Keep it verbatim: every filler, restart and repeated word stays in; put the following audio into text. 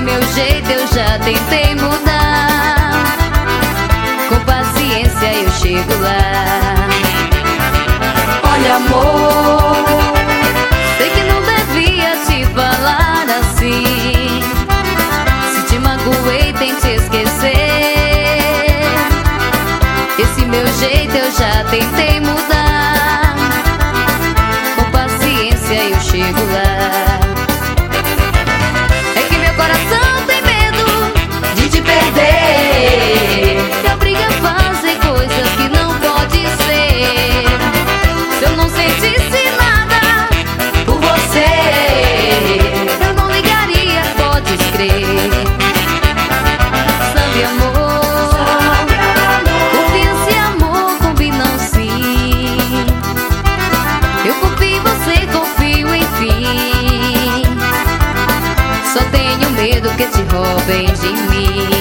meu jeito eu já tentei mudar. Com paciência eu chego lá. Olha, amor, sei que não devia te falar assim. Se te magoei, tente esquecer. Esse meu jeito eu já tentei mudar. Com paciência eu chego lá. É que meu coração tem medo de te perder. Me obriga a fazer coisas que não pode ser. Se eu não sentisse nada por você, eu não ligaria, podes crer. Sabe, amor, confiança e amor combinam sim. Eu confio em você, confio enfim. Só tenho medo que te roubem de mim.